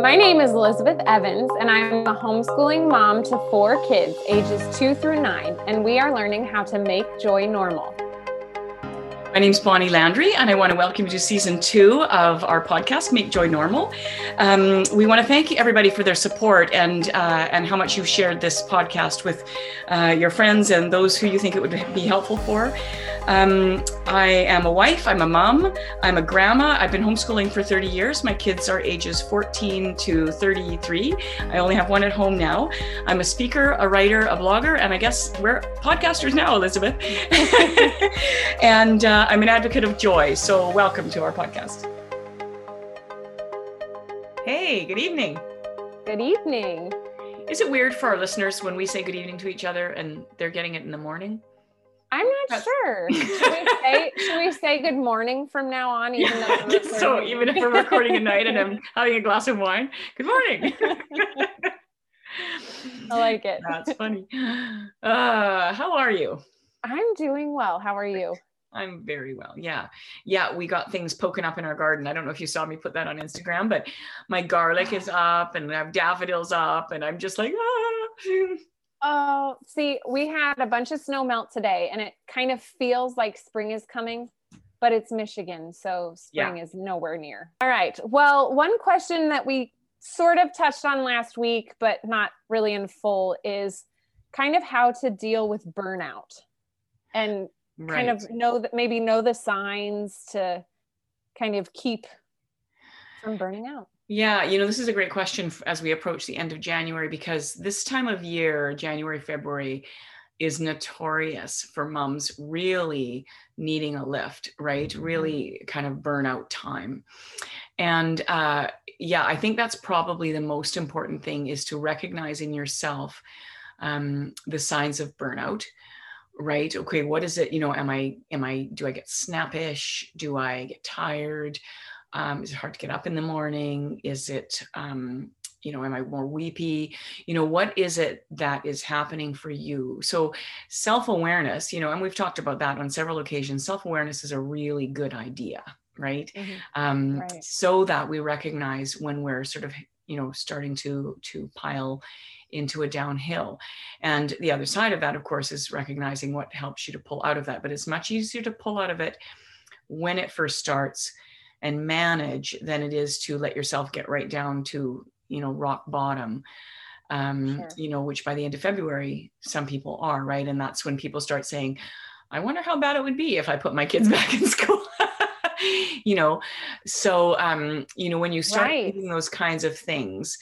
My name is Elizabeth Evans, and I'm a homeschooling mom to 4 kids, ages 2 through 9, and we are learning how to make joy normal. My name's Bonnie Landry, and I want to welcome you to season 2 of our podcast, Make Joy Normal. We want to thank everybody for their support and how much you've shared this podcast with your friends and those who you think it would be helpful for. I am a wife, I'm a mom, I'm a grandma. I've been homeschooling for 30 years. My kids are ages 14 to 33. I only have one at home now. I'm a speaker, a writer, a blogger, and I guess we're podcasters now, Elizabeth. And I'm an advocate of joy. So welcome to our podcast. Hey, good evening. Good evening. Is it weird for our listeners when we say good evening to each other and they're getting it in the morning? I'm not sure. Should we say good morning from now on? Even though I guess so. Even if we're recording at night and I'm having a glass of wine, good morning. I like it. That's funny. How are you? I'm doing well. How are you? I'm very well. Yeah. We got things poking up in our garden. I don't know if you saw me put that on Instagram, but my garlic is up and I have daffodils up and I'm just like, Oh, see, we had a bunch of snow melt today and it kind of feels like spring is coming, but it's Michigan, so spring is nowhere near. All right. Well, one question that we sort of touched on last week, but not really in full, is kind of how to deal with burnout and kind of know the signs to kind of keep from burning out. Yeah, this is a great question as we approach the end of January, because this time of year, January, February, is notorious for moms really needing a lift, right? Really kind of burnout time. And I think that's probably the most important thing, is to recognize in yourself the signs of burnout, right? Okay, what is it? Do I get snappish? Do I get tired? Is it hard to get up in the morning? Is it, am I more weepy? What is it that is happening for you? So self-awareness, and we've talked about that on several occasions. Self-awareness is a really good idea, right? Right. So that we recognize when we're sort of, starting to pile into a downhill. And the other side of that, of course, is recognizing what helps you to pull out of that. But it's much easier to pull out of it when it first starts and manage than it is to let yourself get right down to, rock bottom, Sure. Which by the end of February, some people are, right? And that's when people start saying, I wonder how bad it would be if I put my kids back in school. So, when you start thinking those kinds of things,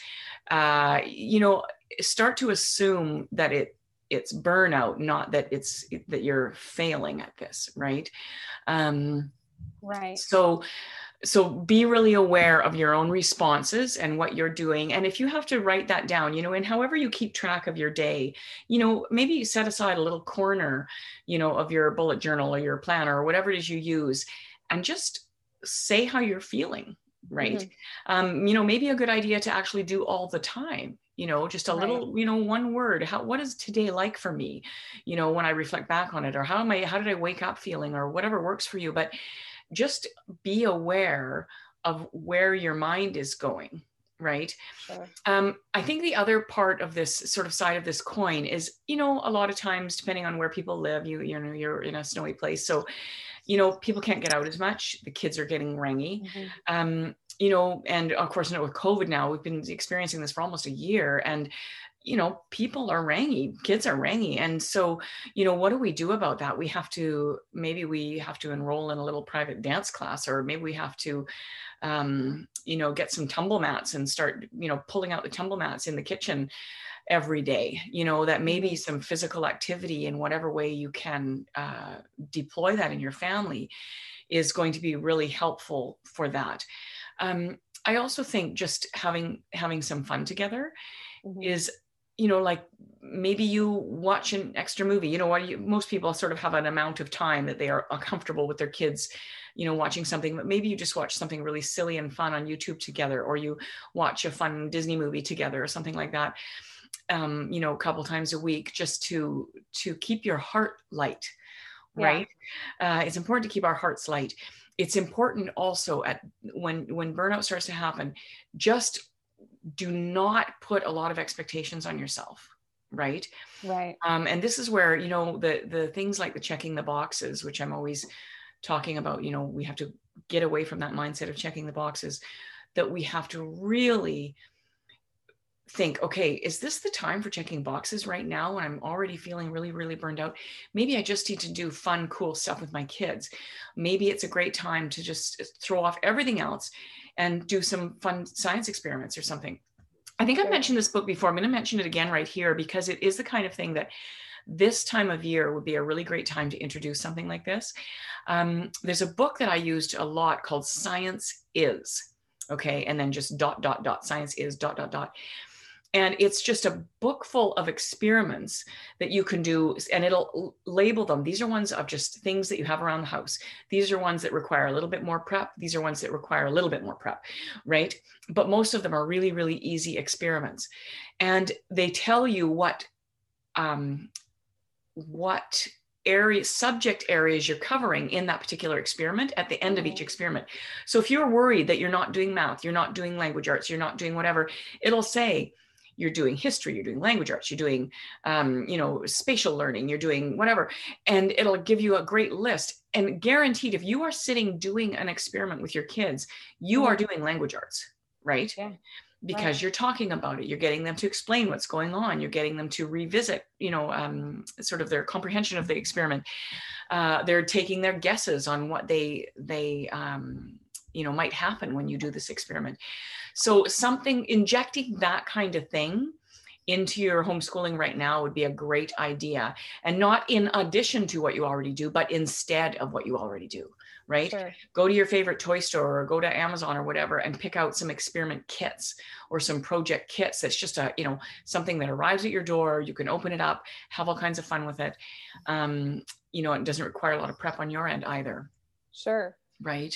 start to assume that it's burnout, not that that you're failing at this, right? Right. So be really aware of your own responses and what you're doing. And if you have to write that down, and however you keep track of your day, maybe you set aside a little corner, of your bullet journal or your planner or whatever it is you use, and just say how you're feeling, right? Maybe a good idea to actually do all the time, just a little, one word. What is today like for me? When I reflect back on it, or how did I wake up feeling, or whatever works for you. But just be aware of where your mind is going, right? Sure. I think the other part of this sort of side of this coin is, a lot of times, depending on where people live, you're in a snowy place. So, people can't get out as much. The kids are getting rangy. And of course, with COVID now, we've been experiencing this for almost a year, and people are rangy, kids are rangy. And so, what do we do about that? Maybe we have to enroll in a little private dance class, or maybe we have to, get some tumble mats and start, pulling out the tumble mats in the kitchen every day, that maybe some physical activity in whatever way you can deploy that in your family is going to be really helpful for that. I also think just having some fun together is, like maybe you watch an extra movie. Most people sort of have an amount of time that they are comfortable with their kids, watching something, but maybe you just watch something really silly and fun on YouTube together, or you watch a fun Disney movie together or something like that, a couple times a week, just to keep your heart light, right? It's important to keep our hearts light. It's important also when burnout starts to happen, just do not put a lot of expectations on yourself. Right. Right. And this is where, you know, the things like the checking the boxes, which I'm always talking about, you know, we have to get away from that mindset of checking the boxes, that we have to really think, okay, is this the time for checking boxes right now when I'm already feeling really, really burned out? Maybe I just need to do fun, cool stuff with my kids. Maybe it's a great time to just throw off everything else and do some fun science experiments or something. I think I've mentioned this book before. I'm going to mention it again right here because it is the kind of thing that this time of year would be a really great time to introduce something like this. There's a book that I used a lot called Science Is. Okay. And then just ... Science Is ... And it's just a book full of experiments that you can do, and it'll label them. These are ones of just things that you have around the house. These are ones that require a little bit more prep. These are ones that require a little bit more prep, right? But most of them are really, really easy experiments. And they tell you what subject areas you're covering in that particular experiment at the end of each experiment. So if you're worried that you're not doing math, you're not doing language arts, you're not doing whatever, it'll say, you're doing history, you're doing language arts, you're doing, you know, spatial learning, you're doing whatever. And it'll give you a great list. And guaranteed, if you are sitting doing an experiment with your kids, you are doing language arts, right? Yeah. Because you're talking about it, you're getting them to explain what's going on, you're getting them to revisit, you know, sort of their comprehension of the experiment. They're taking their guesses on what they you know, might happen when you do this experiment. So injecting that kind of thing into your homeschooling right now would be a great idea, and not in addition to what you already do, but instead of what you already do, right? Sure. Go to your favorite toy store or go to Amazon or whatever and pick out some experiment kits or some project kits. That's just you know, something that arrives at your door. You can open it up, have all kinds of fun with it. You know, it doesn't require a lot of prep on your end either. Sure. Right.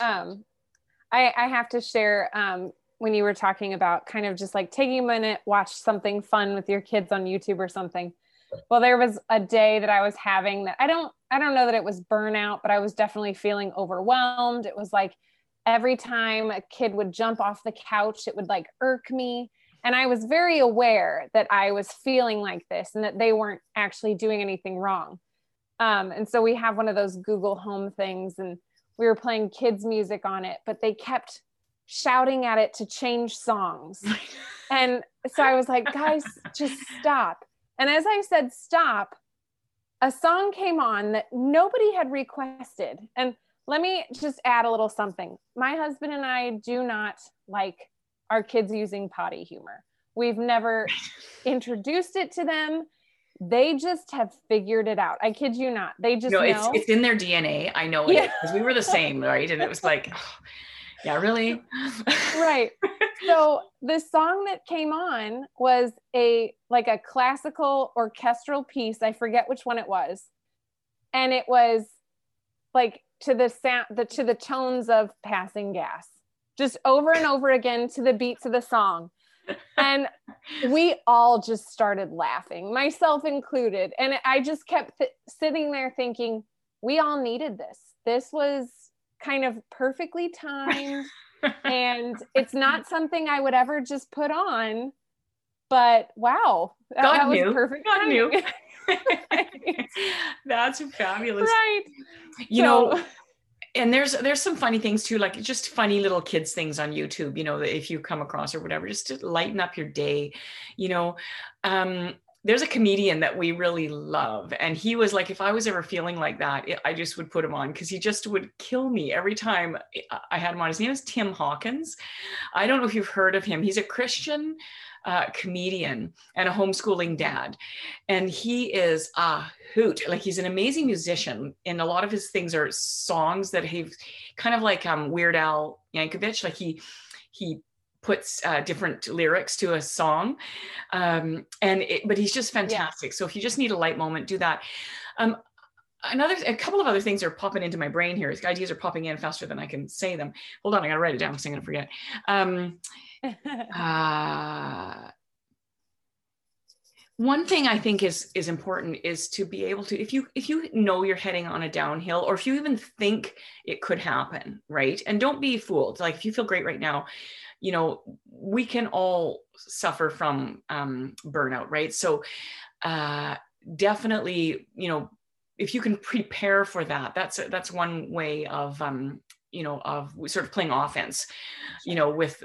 I have to share, when you were talking about kind of just like taking a minute, watch something fun with your kids on YouTube or something. Well, there was a day that I was having that I don't know that it was burnout, but I was definitely feeling overwhelmed. It was like every time a kid would jump off the couch, it would like irk me. And I was very aware that I was feeling like this and that they weren't actually doing anything wrong. And so we have one of those Google Home things, and we were playing kids music on it, but they kept shouting at it to change songs. And so I was like, guys, just stop. And as I said, stop, a song came on that nobody had requested. And let me just add a little something. My husband and I do not like our kids using potty humor. We've never introduced it to them. They just have figured it out. I kid you not. They just know. It's in their DNA. I know it is, because we were the same, right? And it was like, oh, yeah, really? Right. So the song that came on was a classical orchestral piece. I forget which one it was. And it was like to the sound, to the tones of Passing Gas, just over and over again to the beats of the song. And we all just started laughing, myself included. And I just kept sitting there thinking, we all needed this. This was kind of perfectly timed. And it's not something I would ever just put on, but wow, that was perfect. God knew. That's fabulous. Right. You know, and there's some funny things too, like just funny little kids things on YouTube, you know, that if you come across or whatever, just to lighten up your day, you know. There's a comedian that we really love, and he was like, if I was ever feeling like that, I just would put him on, because he just would kill me every time I had him on. His name is Tim Hawkins. I don't know if you've heard of him. He's a Christian comedian and a homeschooling dad, and he is a hoot. Like, he's an amazing musician, and a lot of his things are songs that he's kind of like Weird Al Yankovic. Like he puts different lyrics to a song, but he's just fantastic. So if you just need a light moment, do that. A couple of other things are popping into my brain here. Ideas are popping in faster than I can say them. Hold on, I gotta write it down because I'm gonna forget. One thing I think is important is to be able to, if you know you're heading on a downhill, or if you even think it could happen, right? And don't be fooled. Like, if you feel great right now, you know, we can all suffer from burnout, right? So definitely, you know, if you can prepare for that, that's one way of, you know, of sort of playing offense, you know, with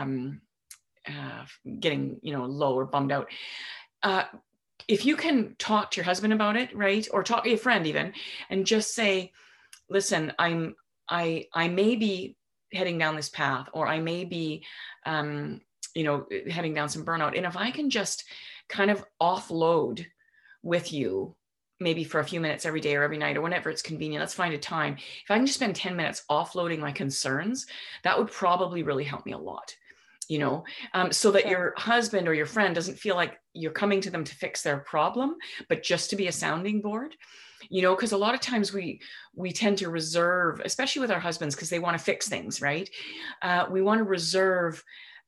getting, you know, low or bummed out. If you can talk to your husband about it, right? Or talk to a friend even, and just say, listen, I may be heading down this path, or I may be, you know, heading down some burnout. And if I can just kind of offload with you, maybe for a few minutes every day or every night or whenever it's convenient, let's find a time. If I can just spend 10 minutes offloading my concerns, that would probably really help me a lot, you know, so that your husband or your friend doesn't feel like you're coming to them to fix their problem, but just to be a sounding board, you know, because a lot of times we tend to reserve, especially with our husbands, because they want to fix things, right? We want to reserve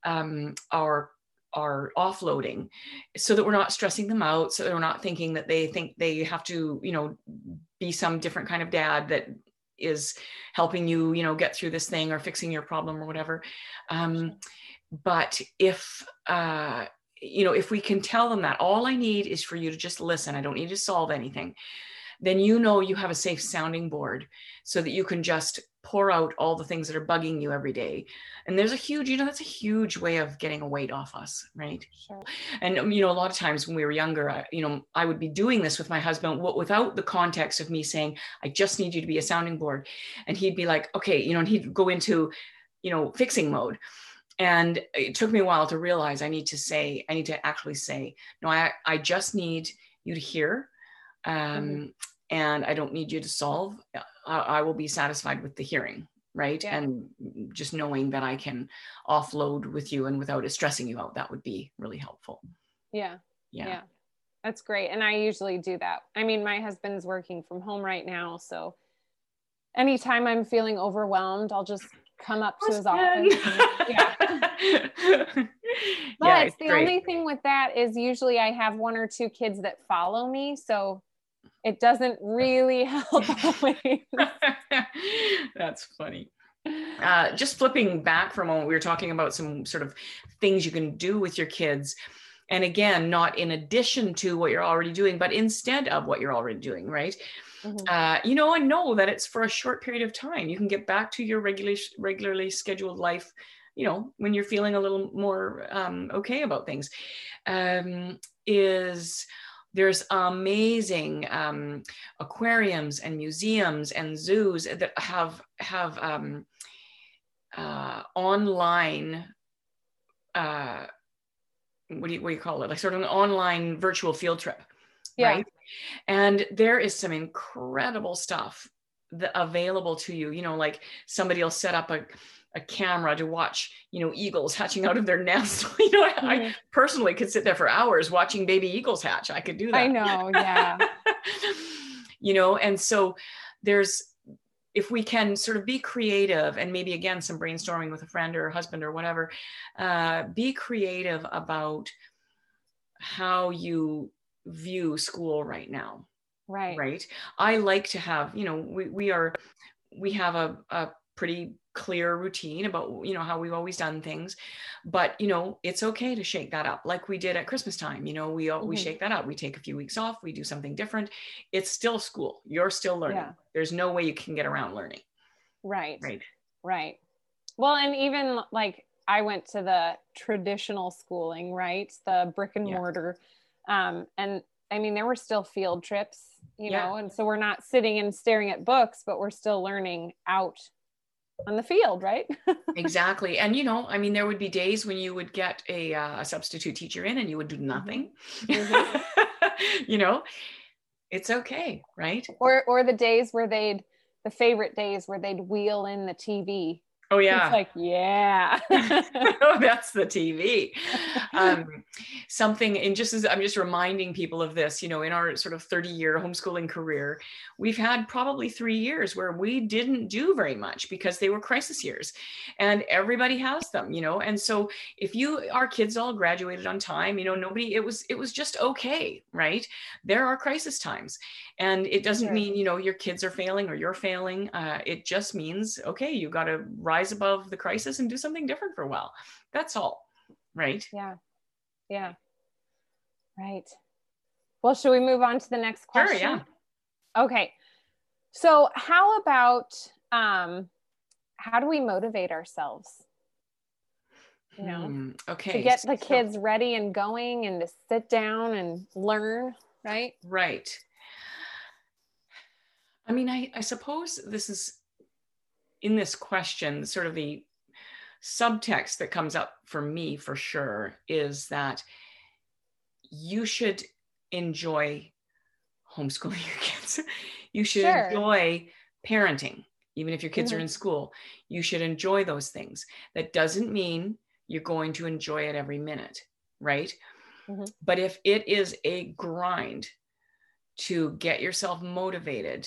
our offloading so that we're not stressing them out, so that we're not thinking that they think they have to, you know, be some different kind of dad that is helping you, you know, get through this thing or fixing your problem or whatever. But if, you know, if we can tell them that all I need is for you to just listen, I don't need to solve anything, then you know you have a safe sounding board so that you can just pour out all the things that are bugging you every day. And there's a huge, you know, that's a huge way of getting a weight off us, right? Sure. And, you know, a lot of times when we were younger, you know, I would be doing this with my husband without the context of me saying, I just need you to be a sounding board. And he'd be like, okay, you know, and he'd go into, you know, fixing mode. And it took me a while to realize I need to actually say, no, I just need you to hear. And I don't need you to solve. I will be satisfied with the hearing, right? Yeah. And just knowing that I can offload with you and without it stressing you out, that would be really helpful. Yeah. That's great. And I usually do that. I mean, my husband's working from home right now, so anytime I'm feeling overwhelmed, I'll just come up to his office. But the only thing with that is usually I have one or two kids that follow me, so it doesn't really help always. That's funny. Just flipping back for a moment, we were talking about some sort of things you can do with your kids. And again, not in addition to what you're already doing, but instead of what you're already doing, right? You know, I know that it's for a short period of time. You can get back to your regularly scheduled life, you know, when you're feeling a little more okay about things. There's amazing aquariums and museums and zoos that have online, what do you call it? Like sort of an online virtual field trip, right? And there is some incredible stuff available to you. You know, like somebody will set up a camera to watch, you know, eagles hatching out of their nest. You know, I personally could sit there for hours watching baby eagles hatch. I could do that. I know, yeah. You know, and so if we can sort of be creative and maybe again, some brainstorming with a friend or a husband or whatever, be creative about how you view school right now. Right. I like to have, you know, we have a pretty clear routine about, you know, how we've always done things, but you know, it's okay to shake that up like we did at Christmas time. You know, we shake that up. We take a few weeks off, we do something different. It's still school. You're still learning. There's no way you can get around learning. Right. Well, and even like I went to the traditional schooling, right? The brick and mortar. And I mean, there were still field trips, you know, and so we're not sitting and staring at books, but we're still learning out on the field, right? Exactly. And, you know, I mean, there would be days when you would get a substitute teacher in and you would do nothing, you know, it's okay. Right. Or the days where the favorite days where they'd wheel in the TV. Oh yeah. It's like, yeah. Oh, that's the TV. Something, and I'm just reminding people of this, you know, in our sort of 30-year homeschooling career, we've had probably 3 years where we didn't do very much because they were crisis years, and everybody has them, you know. And so if our kids all graduated on time, you know, it was just okay, right? There are crisis times, and it doesn't mean, you know, your kids are failing or you're failing. It just means, okay, you got to rise above the crisis and do something different for a while. That's all. right? Yeah. Yeah. Right. Well, should we move on to the next question? Sure, yeah. Okay. So how about, how do we motivate ourselves? You know, okay. to get the kids ready and going and to sit down and learn, right? Right. I mean, I suppose this is in this question, sort of the subtext that comes up for me for sure is that you should enjoy homeschooling your kids. You should enjoy parenting, even if your kids are in school. You should enjoy those things. That doesn't mean you're going to enjoy it every minute, right? But if it is a grind to get yourself motivated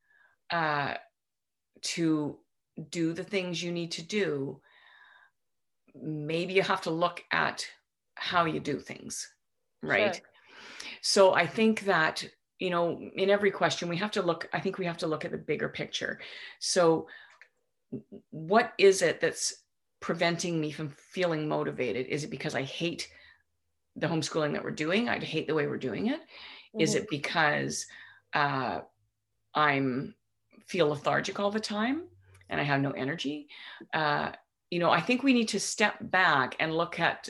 to do the things you need to do, maybe you have to look at how you do things, right? Sure. So I think that, you know, in every question we have to look at the bigger picture. So what is it that's preventing me from feeling motivated? Is it because I hate the homeschooling that we're doing? I hate the way we're doing it. Is it because I'm feel lethargic all the time and I have no energy? You know, I think we need to step back and look at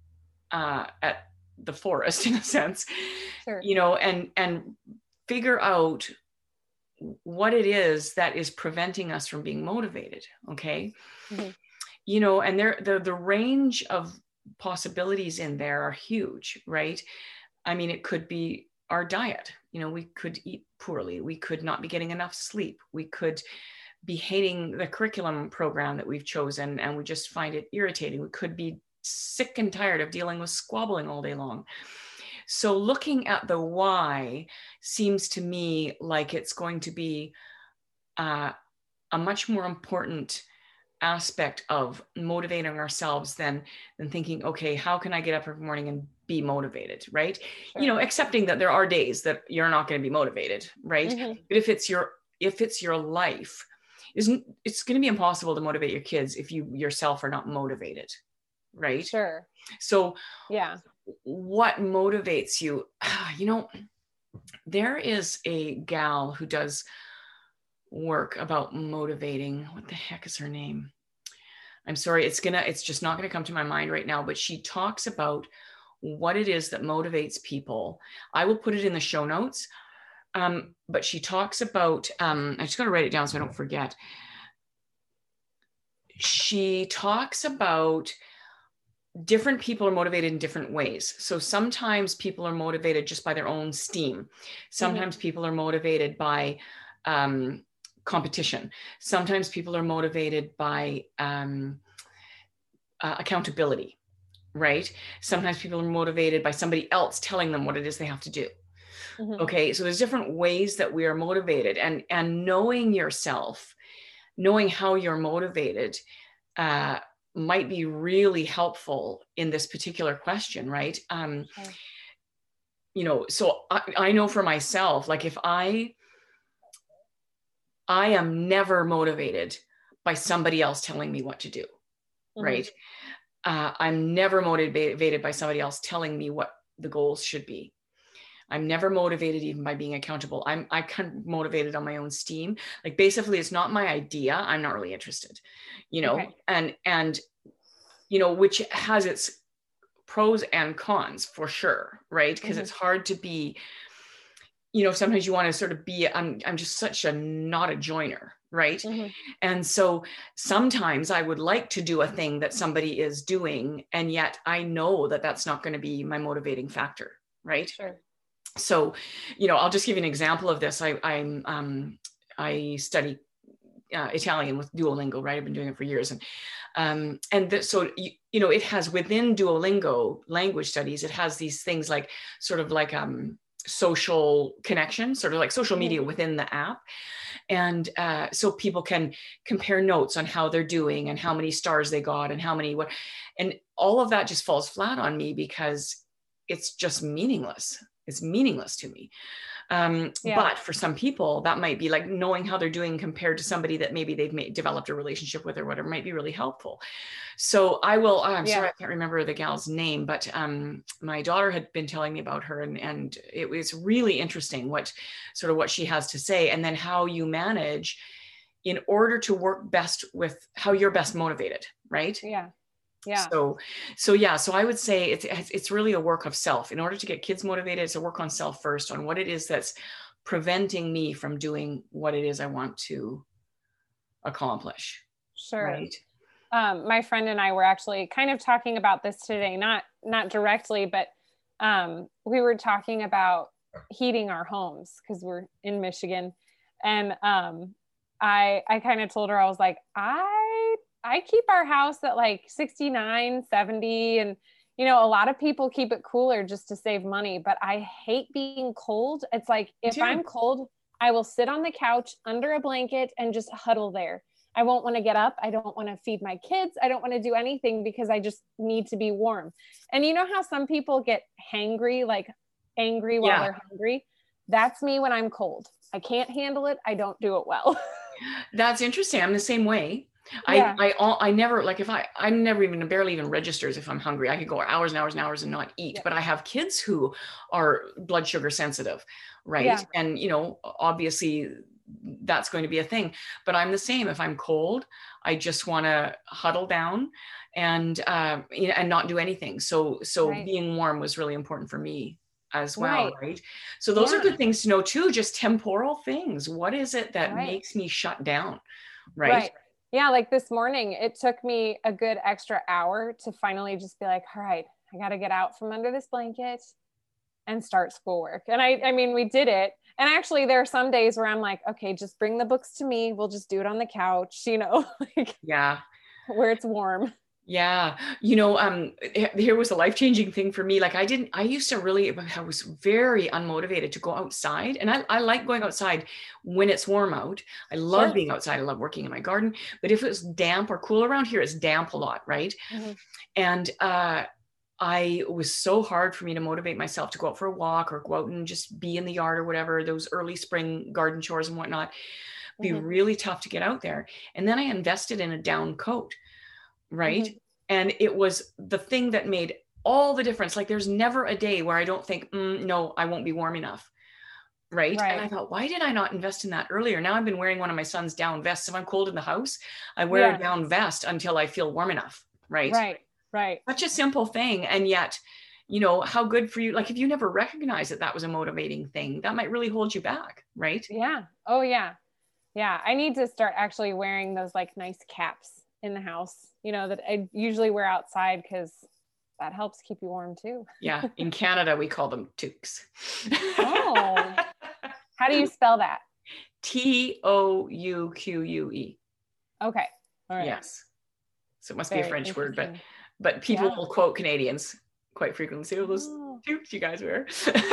the forest in a sense, you know, and figure out what it is that is preventing us from being motivated. Okay. You know, and the range of possibilities in there are huge, right? I mean, it could be our diet. You know, we could eat poorly. We could not be getting enough sleep. We could be hating the curriculum program that we've chosen and we just find it irritating. We could be sick and tired of dealing with squabbling all day long. So looking at the why seems to me like it's going to be a much more important aspect of motivating ourselves than thinking, okay, how can I get up every morning and be motivated, right? Sure. You know, accepting that there are days that you're not going to be motivated, right? But if it's your life, it's going to be impossible to motivate your kids if you yourself are not motivated, right? Sure. So yeah, what motivates you? You know, there is a gal who does work about motivating. What the heck is her name? I'm sorry, it's just not going to come to my mind right now, but she talks about what it is that motivates people. I will put it in the show notes. But she talks about, I just got to write it down so I don't forget. She talks about different people are motivated in different ways. So sometimes people are motivated just by their own steam. Sometimes people are motivated by competition. Sometimes people are motivated by accountability, right? Sometimes people are motivated by somebody else telling them what it is they have to do. Okay, so there's different ways that we are motivated, and knowing yourself, knowing how you're motivated might be really helpful in this particular question, right? You know, so I know for myself, like if I am never motivated by somebody else telling me what to do, right? I'm never motivated by somebody else telling me what the goals should be. I'm never motivated even by being accountable. I'm kind of motivated on my own steam. Like basically it's not my idea. I'm not really interested, you know, and, you know, which has its pros and cons for sure. Right. Cause it's hard to be, you know, sometimes you want to sort of be, I'm just such not a joiner. Right. And so sometimes I would like to do a thing that somebody is doing. And yet I know that that's not going to be my motivating factor. Right. Sure. So, you know, I'll just give you an example of this. I study Italian with Duolingo, right? I've been doing it for years. So, you know, it has within Duolingo language studies, it has these things like sort of like social connection, sort of like social media within the app. And so people can compare notes on how they're doing and how many stars they got and how many, and all of that just falls flat on me because it's just meaningless. It's meaningless to me. But for some people, that might be like knowing how they're doing compared to somebody that maybe they've developed a relationship with or whatever might be really helpful. So I will, I'm sorry, I can't remember the gal's name, but my daughter had been telling me about her, and it was really interesting what she has to say, and then how you manage in order to work best with how you're best motivated, right? Yeah. So I would say it's really a work of self. In order to get kids motivated, it's a work on self first, on what it is that's preventing me from doing what it is I want to accomplish. Sure. Right. My friend and I were actually kind of talking about this today, not directly, but we were talking about heating our homes because we're in Michigan. And I kind of told her, I was like, I keep our house at like 69, 70. And, you know, a lot of people keep it cooler just to save money, but I hate being cold. It's like, if I'm cold, I will sit on the couch under a blanket and just huddle there. I won't want to get up. I don't want to feed my kids. I don't want to do anything because I just need to be warm. And you know how some people get hangry, like angry while they're hungry? That's me when I'm cold. I can't handle it. I don't do it well. That's interesting. I'm the same way. I never, like, I'm never even, barely even registers if I'm hungry. I could go hours and hours and hours and not eat, but I have kids who are blood sugar sensitive. Right. Yeah. And, you know, obviously that's going to be a thing, but I'm the same. If I'm cold, I just want to huddle down and not do anything. So being warm was really important for me as well. Right. So those are good things to know too, just temporal things. What is it that makes me shut down? Right. Yeah. Like this morning, it took me a good extra hour to finally just be like, all right, I got to get out from under this blanket and start schoolwork. And I mean, we did it. And actually there are some days where I'm like, okay, just bring the books to me. We'll just do it on the couch, you know, like, where it's warm. Yeah. You know, here was a life-changing thing for me. Like I was very unmotivated to go outside, and I like going outside when it's warm out. I love being outside. I love working in my garden, but if it's damp or cool around here, it's damp a lot. Right. Mm-hmm. And, it was so hard for me to motivate myself to go out for a walk or go out and just be in the yard or whatever, those early spring garden chores and whatnot. Be really tough to get out there. And then I invested in a down coat. Right. Mm-hmm. And it was the thing that made all the difference. Like there's never a day where I don't think, no, I won't be warm enough. Right. And I thought, why did I not invest in that earlier? Now I've been wearing one of my son's down vests. If I'm cold in the house, I wear a down vest until I feel warm enough. Right. Such a simple thing. And yet, you know, how good for you. Like if you never recognized that was a motivating thing, that might really hold you back. Right. Yeah. Oh yeah. Yeah. I need to start actually wearing those like nice caps in the house, you know, that I usually wear outside because that helps keep you warm too. Yeah. In Canada, we call them toques. Oh, how do you spell that? Touque. Okay. All right. Yes. So it must be a French word, but people will quote Canadians quite frequently. Say, oh, those toques you guys wear.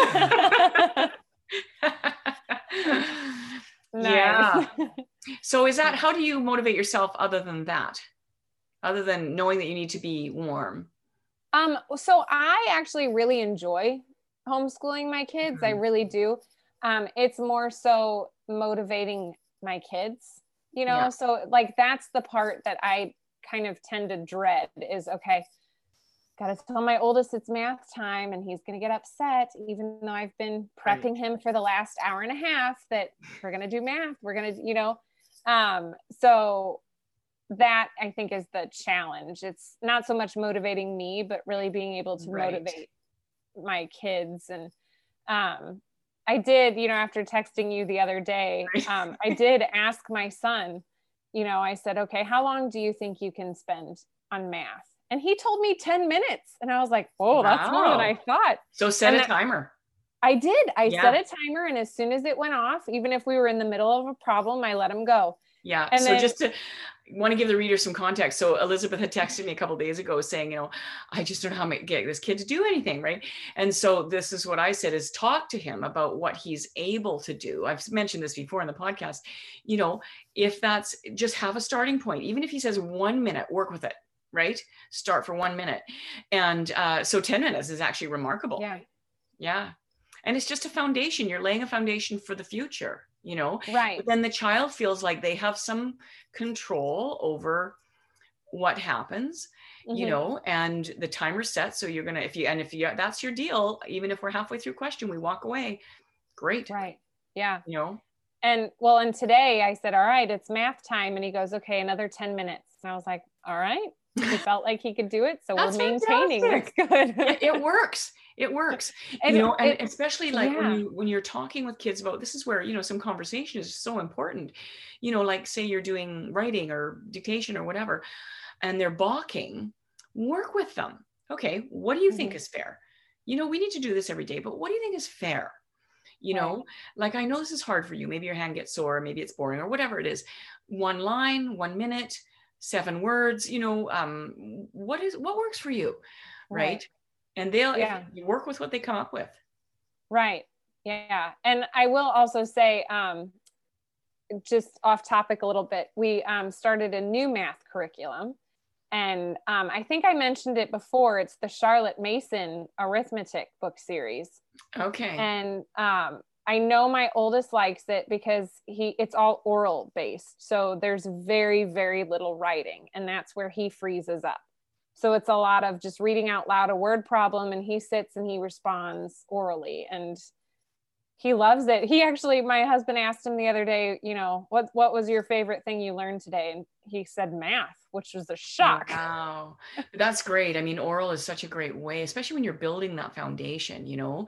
Nice. Yeah. So how do you motivate yourself other than that? Other than knowing that you need to be warm? So I actually really enjoy homeschooling my kids. Mm-hmm. I really do. It's more so motivating my kids, you know? So like, that's the part that I kind of tend to dread is, okay, got to tell my oldest it's math time and he's going to get upset, even though I've been prepping him for the last hour and a half that we're going to do math. We're going to, you know, so that I think is the challenge. It's not so much motivating me, but really being able to motivate my kids. And, I did, you know, after texting you the other day, I did ask my son, you know, I said, okay, how long do you think you can spend on math? And he told me 10 minutes. And I was like, oh, that's more than I thought. So set a timer. I did. I set a timer. And as soon as it went off, even if we were in the middle of a problem, I let him go. Yeah. And so just to want to give the reader some context. So Elizabeth had texted me a couple of days ago saying, you know, I just don't know how to get this kid to do anything. Right. And so this is what I said is talk to him about what he's able to do. I've mentioned this before in the podcast, you know, if that's just have a starting point, even if he says 1 minute, work with it. Right. Start for 1 minute. And so 10 minutes is actually remarkable. Yeah. Yeah. And it's just a foundation. You're laying a foundation for the future, you know? Right. But then the child feels like they have some control over what happens, you know, and the timer's set. So you're going to, if you, that's your deal, even if we're halfway through question, we walk away. Great. Right. Yeah. You know? And today I said, all right, it's math time. And he goes, okay, another 10 minutes. And I was like, all right. He felt like he could do it. So we're maintaining. That's good. It works. It works. And, you know, and especially like when you're talking with kids about, this is where, you know, some conversation is so important, you know, like say you're doing writing or dictation or whatever, and they're balking, work with them. Okay. What do you think is fair? You know, we need to do this every day, but what do you think is fair? You know, like, I know this is hard for you. Maybe your hand gets sore, maybe it's boring or whatever it is. 1 line, 1 minute, 7 words, you know, what works for you? Right. And they'll you work with what they come up with. Right. Yeah. And I will also say, just off topic a little bit, we started a new math curriculum. And I think I mentioned it before. It's the Charlotte Mason arithmetic book series. Okay. And I know my oldest likes it because it's all oral based. So there's very, very little writing. And that's where he freezes up. So it's a lot of just reading out loud a word problem, and he sits and he responds orally, and he loves it. He actually, my husband asked him the other day, you know, what was your favorite thing you learned today? And he said math, which was a shock. Wow. That's great. I mean, oral is such a great way, especially when you're building that foundation, you know,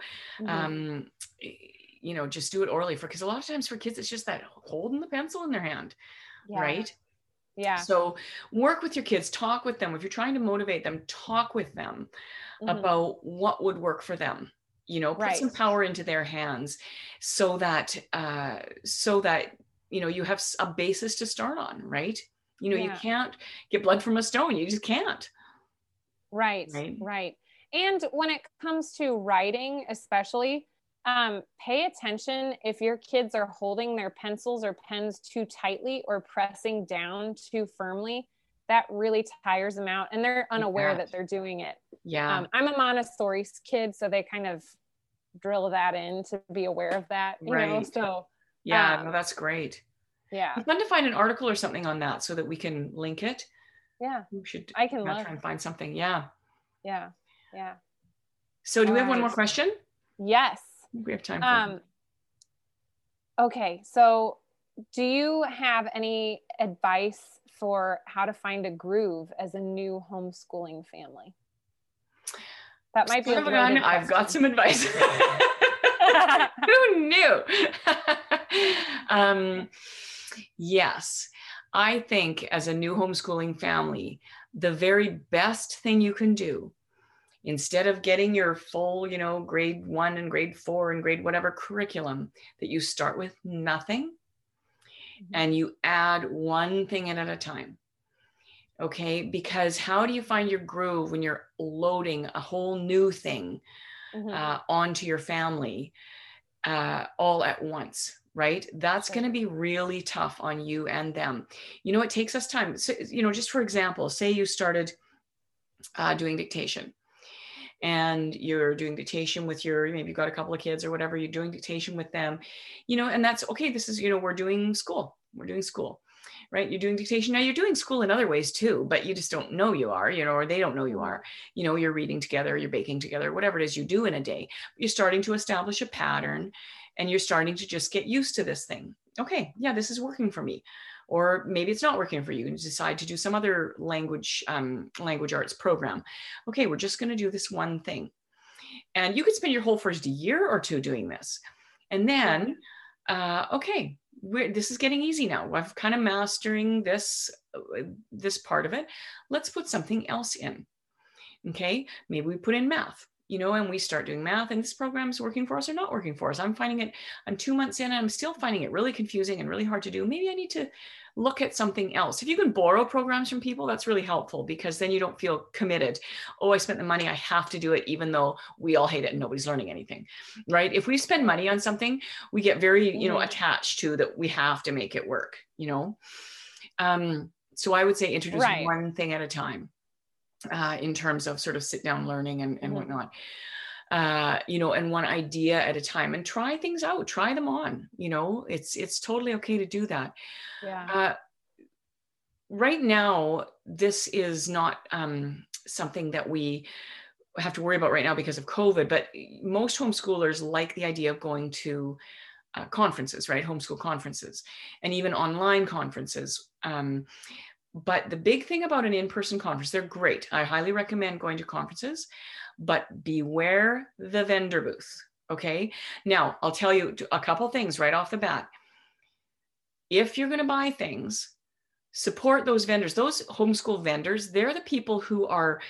you know, just do it orally because a lot of times for kids, it's just that holding the pencil in their hand, right? Yeah. So work with your kids, talk with them. If you're trying to motivate them, talk with them about what would work for them. You know, put some power into their hands so that, you know, you have a basis to start on, right? You know, you can't get blood from a stone. You just can't. Right. And when it comes to writing, especially, pay attention if your kids are holding their pencils or pens too tightly or pressing down too firmly. That really tires them out, and they're unaware that they're doing it. Yeah. I'm a Montessori kid, so they kind of drill that in to be aware of that, you know, so. Yeah, no, that's great. Yeah. It's fun to find an article or something on that so that we can link it. Yeah. We should try and find something. Yeah. Yeah. So do we have one more question? Yes. We have time for okay. So do you have any advice for how to find a groove as a new homeschooling family? That might be I've got some advice. Who knew? Yes, I think as a new homeschooling family, the very best thing you can do, instead of getting your full, you know, grade 1 and grade 4 and grade whatever curriculum, that you start with nothing and you add one thing in at a time. Okay, because how do you find your groove when you're loading a whole new thing onto your family all at once, right? That's going to be really tough on you and them. You know, it takes us time. So, you know, just for example, say you started doing dictation, and you're doing dictation with maybe you've got a couple of kids or whatever, you're doing dictation with them, you know, and that's okay. This is, you know, we're doing school, right? You're doing dictation. Now you're doing school in other ways too, but you just don't know you are, you know, or they don't know you are, you know, you're reading together, you're baking together, whatever it is you do in a day. You're starting to establish a pattern, and you're starting to just get used to this thing. Okay, yeah, this is working for me. Or maybe it's not working for you and you decide to do some other language arts program. Okay, we're just going to do this one thing. And you could spend your whole first year or two doing this. And then, okay, this is getting easy now. I've kind of mastering this part of it. Let's put something else in. Okay, maybe we put in math, you know, and we start doing math, and this program is working for us or not working for us. I'm 2 months in and I'm still finding it really confusing and really hard to do. Maybe I need to look at something else. If you can borrow programs from people, that's really helpful, because then you don't feel committed. Oh, I spent the money, I have to do it, even though we all hate it and nobody's learning anything, right? If we spend money on something, we get very, you know, attached to that. We have to make it work, you know? So I would say introduce one thing at a time in terms of sort of sit down learning and whatnot. and one idea at a time, and try things out, try them on. It's totally okay to do that. Yeah. Right now, this is not something that we have to worry about right now because of COVID, but most homeschoolers like the idea of going to conferences, right? Homeschool conferences, and even online conferences. But the big thing about an in-person conference, they're great. I highly recommend going to conferences, but beware the vendor booth. Okay. Now I'll tell you a couple things right off the bat. If you're going to buy things, support those vendors, those homeschool vendors. They're the people who are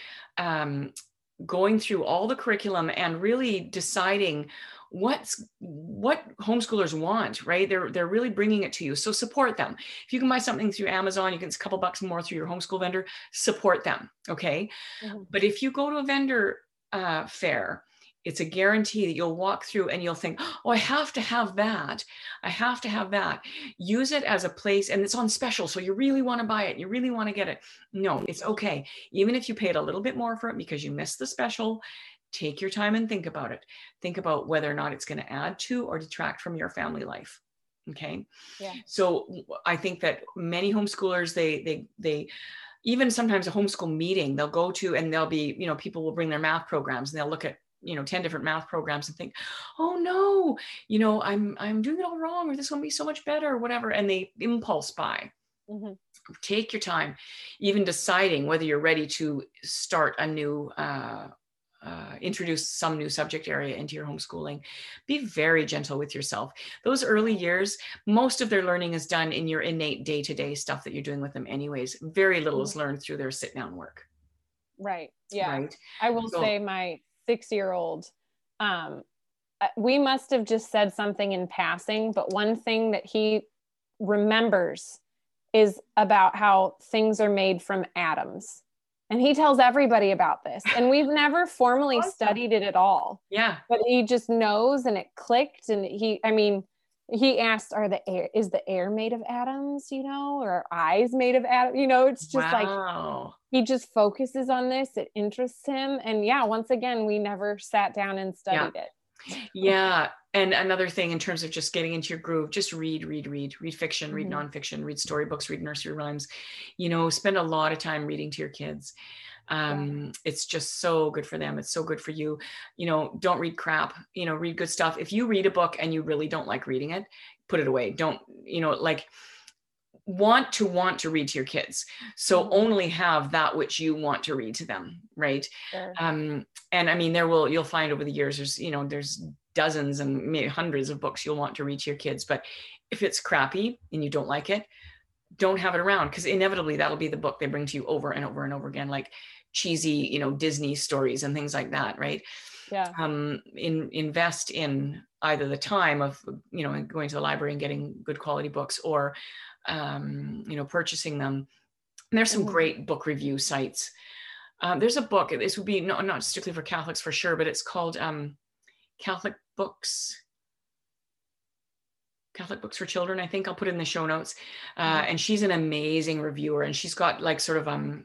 going through all the curriculum and really deciding what homeschoolers want, right? They're really bringing it to you. So support them. If you can buy something through Amazon, you can, it's a couple bucks more through your homeschool vendor, support them. Okay. Mm-hmm. But if you go to a vendor fair, it's a guarantee that you'll walk through and you'll think, oh, I have to have that. I have to have that. Use it as a place, and it's on special. So you really want to buy it. You really want to get it. No, it's okay. Even if you paid a little bit more for it because you missed the special, take your time and think about it. Think about whether or not it's going to add to or detract from your family life. Okay. Yeah. So I think that many homeschoolers, they even sometimes a homeschool meeting they'll go to, and they'll be, people will bring their math programs and they'll look at 10 different math programs and think, oh no, I'm doing it all wrong, or this is going to be so much better, or whatever. And they impulse buy. Mm-hmm. Take your time, even deciding whether you're ready to start a new, introduce some new subject area into your homeschooling. Be very gentle with yourself. Those early years, most of their learning is done in your innate day-to-day stuff that you're doing with them anyways. Very little is learned through their sit-down work. Right. Yeah. Right. I will say my 6-year-old, we must have just said something in passing, but one thing that he remembers is about how things are made from atoms. And he tells everybody about this. And we've never formally awesome. Studied it at all. Yeah. But he just knows, and it clicked. And he asked, is the air made of atoms, or are eyes made of atoms? It's just wow. like, he just focuses on this. It interests him. And yeah, once again, we never sat down and studied it. Yeah. And another thing in terms of just getting into your groove, just read fiction, read nonfiction, read storybooks, read nursery rhymes, spend a lot of time reading to your kids. It's just so good for them. It's so good for you. Don't read crap, read good stuff. If you read a book and you really don't like reading it, put it away. Don't, want to read to your kids. So only have that which you want to read to them. Right. Sure. And I mean, you'll find over the years, there's dozens and maybe hundreds of books you'll want to read to your kids. But if it's crappy and you don't like it, don't have it around, because inevitably that'll be the book they bring to you over and over and over again, like cheesy, Disney stories and things like that. Right. Yeah. Invest in either the time of, going to the library and getting good quality books, or, purchasing them. And there's some great book review sites. There's a book, this would be not strictly for Catholics for sure, but it's called Catholic Books for Children. I think I'll put it in the show notes. And she's an amazing reviewer, and she's got like sort of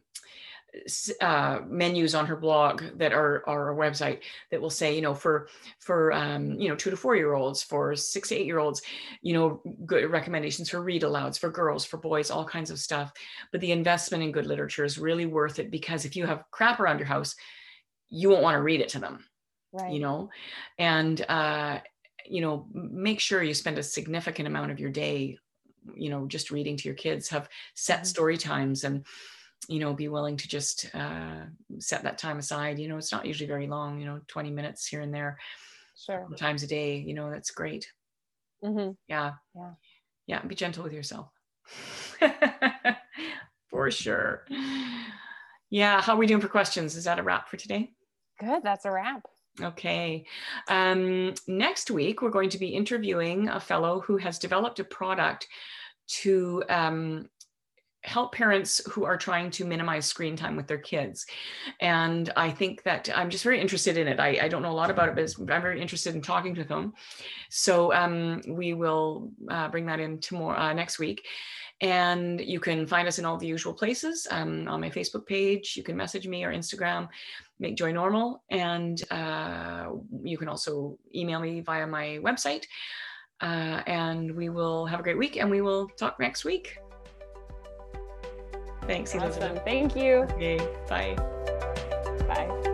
menus on her blog that are a website that will say, for 2 to 4 year olds, for 6 to 8 year olds, good recommendations for read alouds, for girls, for boys, all kinds of stuff. But the investment in good literature is really worth it, because if you have crap around your house, you won't want to read it to them. Right. And make sure you spend a significant amount of your day, just reading to your kids. Have set story times, and be willing to just set that time aside. It's not usually very long, 20 minutes here and there, sure, times a day. That's great. Yeah. Be gentle with yourself. For sure. Yeah. How are we doing for questions? Is that a wrap for today? Good. That's a wrap. Okay. Next week, we're going to be interviewing a fellow who has developed a product to help parents who are trying to minimize screen time with their kids. And I think that I'm just very interested in it. I don't know a lot about it, but I'm very interested in talking to them. So we will bring that in tomorrow, next week. And you can find us in all the usual places, on my Facebook page. You can message me or Instagram, Make Joy Normal. And you can also email me via my website. And we will have a great week, and we will talk next week. Thanks, Elizabeth. Awesome. Thank you. Okay, bye. Bye.